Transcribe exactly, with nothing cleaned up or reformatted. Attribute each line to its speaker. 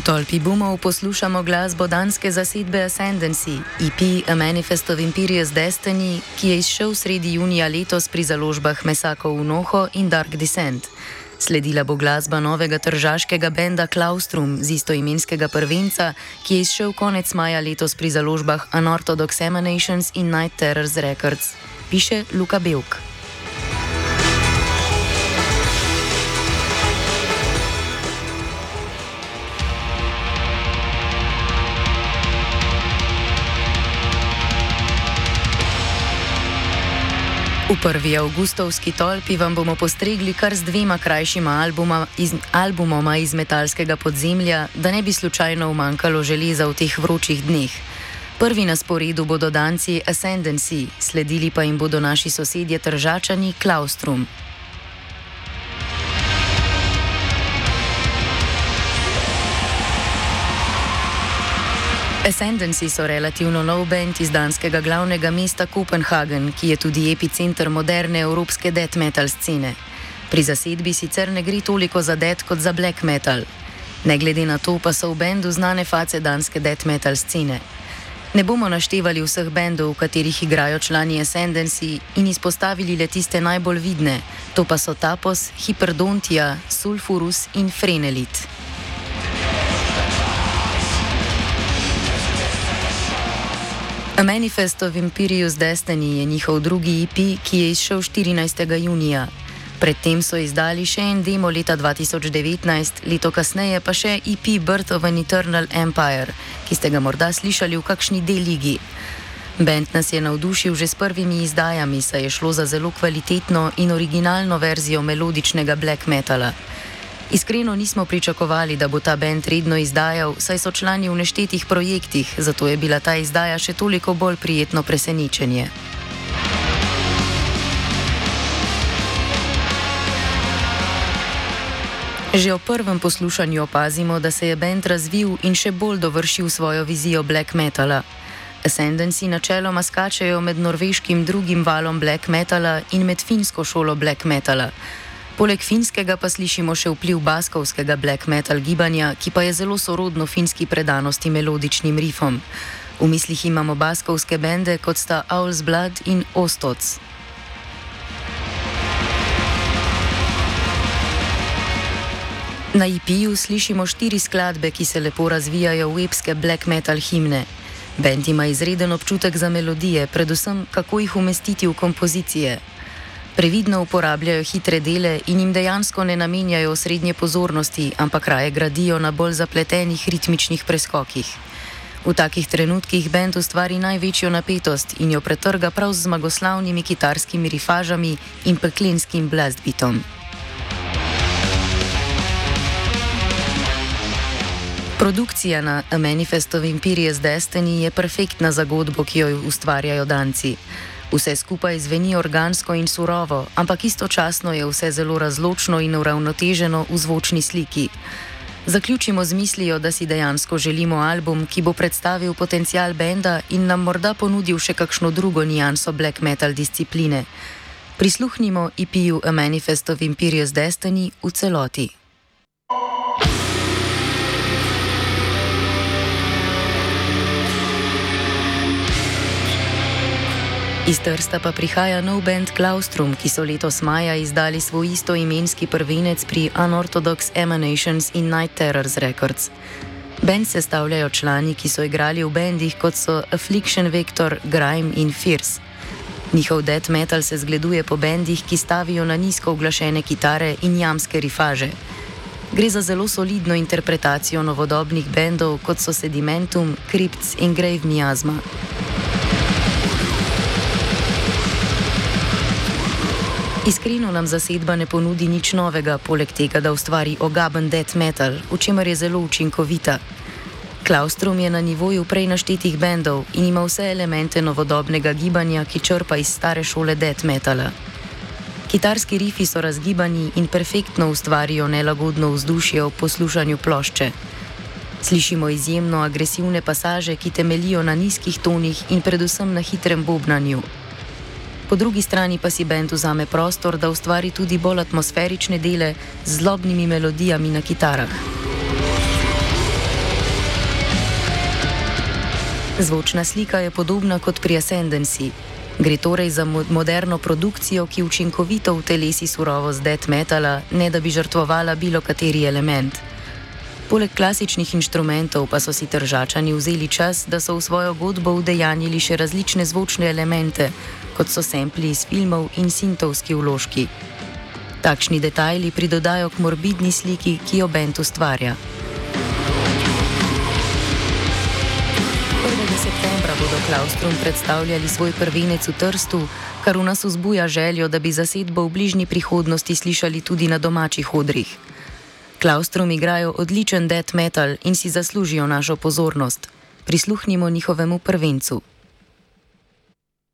Speaker 1: tolpi boomov poslušamo glasbo danske zasedbe Ascendancy, E P A Manifest of Imperious Destiny, ki je izšel sredi junija letos pri založbah Mesako Unoho in Dark Descent. Sledila bo glasba novega tržaškega benda Claustrum z istoimenskega prvenca, ki je izšel konec maja letos pri založbah Unorthodox Emanations in Night Terrors Records, piše Luka Belk. V prvi avgustovski tolpi vam bomo postregli kar z dvema krajšima albuma iz, albumoma iz metalskega podzemlja, da ne bi slučajno umanjkalo železa v teh vročih dneh. Prvi na sporedu bodo danci Ascendancy, sledili pa jim bodo naši sosedje Tržačani Claustrum. Ascendancy so relativno nov band iz danskega glavnega mesta Kopenhagen, ki je tudi epicenter moderne evropske death metal scene. Pri zasedbi sicer ne gre toliko za death kot za black metal. Ne glede na to pa so v bendu znane face danske death metal scene. Ne bomo naštevali vseh bendov, v katerih igrajo člani Ascendancy, in izpostavili le tiste najbolj vidne, to pa so Tapos, Hyperdontia, Sulfurus in Frenelit. A Manifest of Imperious Destiny je njihov drugi E P, ki je izšel štirinajstega junija. Predtem so izdali še en demo leta dva tisoč devetnajst, leto kasneje pa še E P Birth of an Eternal Empire, ki ste ga morda slišali v kakšni D-ligi. Band nas je navdušil že s prvimi izdajami, saj je šlo za zelo kvalitetno in originalno verzijo melodičnega black metala. Iskreno nismo pričakovali, da bo ta band redno izdajal, saj so člani v neštetih projektih, zato je bila ta izdaja še toliko bolj prijetno presenečenje. Že ob prvem poslušanju opazimo, da se je band razvil in še bolj dovršil svojo vizijo black metala. Ascendancy načeloma skačejo med norveškim drugim valom black metala in med finsko šolo black metala. Poleg finskega pa slišimo še vpliv baskovskega black metal gibanja, ki pa je zelo sorodno finski predanosti melodičnim rifom. V mislih imamo baskovske bende, kot sta Owl's Blood in Ostoc. Na E P-ju slišimo štiri skladbe, ki se lepo razvijajo v epske black metal himne. Bend ima izreden občutek za melodije, predvsem kako jih umestiti v kompozicije. Previdno uporabljajo hitre dele in jim dejansko ne namenjajo osrednje pozornosti, ampak raje gradijo na bolj zapletenih ritmičnih preskokih. V takih trenutkih bend ustvari največjo napetost in jo pretrga prav z zmagoslavnimi kitarskimi rifažami in peklenskim blastbeatom. Produkcija na A Manifest of Imperious Destiny je perfektna za godbo, ki jo ustvarjajo danci. Vse skupaj zveni organsko in surovo, ampak istočasno je vse zelo razločno in uravnoteženo v zvočni sliki. Zaključimo z mislijo, da si dejansko želimo album, ki bo predstavil potencial benda in nam morda ponudil še kakšno drugo nijanso black metal discipline. Prisluhnimo E P-ju A Manifest of Imperious Destiny v celoti. Iz Trsta pa prihaja nov band Claustrum, ki so letos maja izdali svoj istoimenski prvenec pri Unorthodox Emanations in Night Terrors Records. Band sestavljajo člani, ki so igrali v bendih kot so Affliction Vector, Grime in Fierce. Njihov death metal se zgleduje po bendih, ki stavijo na nizko uglašene kitare in jamske rifaže. Gre za zelo solidno interpretacijo novodobnih bendov, kot so Sedimentum, Crypts in Grave Miasma. Iskreno nam zasedba ne ponudi nič novega, poleg tega, da ustvari ogaben death metal, v čemer je zelo učinkovita. Claustrum je na nivoju prej naštetih bendov in ima vse elemente novodobnega gibanja, ki črpa iz stare šole death metala. Kitarski rifi so razgibani in perfektno ustvarijo nelagodno vzdušje ob poslušanju plošče. Slišimo izjemno agresivne pasaže, ki temeljijo na nizkih tonih in predvsem na hitrem bobnanju. Po drugi strani pa si bend vzame prostor, da ustvari tudi bolj atmosferične dele z zlobnimi melodijami na kitarah. Zvočna slika je podobna kot pri Ascendancy. Gre torej za moderno produkcijo, ki učinkovito utelesi surovost death metala, ne da bi žrtvovala bilo kateri element. Poleg klasičnih inštrumentov pa so si Tržačani vzeli čas, da so v svojo godbo udejanjili še različne zvočne elemente, kot so sampli iz filmov in sintovski vložki. Takšni detajli pridodajo k morbidni sliki, ki jo bend ustvarja. prvega septembra bodo Klaustrum predstavljali svoj prvenec v Trstu, kar v nas vzbuja željo, da bi zasedbo v bližnji prihodnosti slišali tudi na domačih odrih. Klaustrum igrajo odličen death metal in si zaslužijo našo pozornost. Prisluhnimo njihovemu prvencu.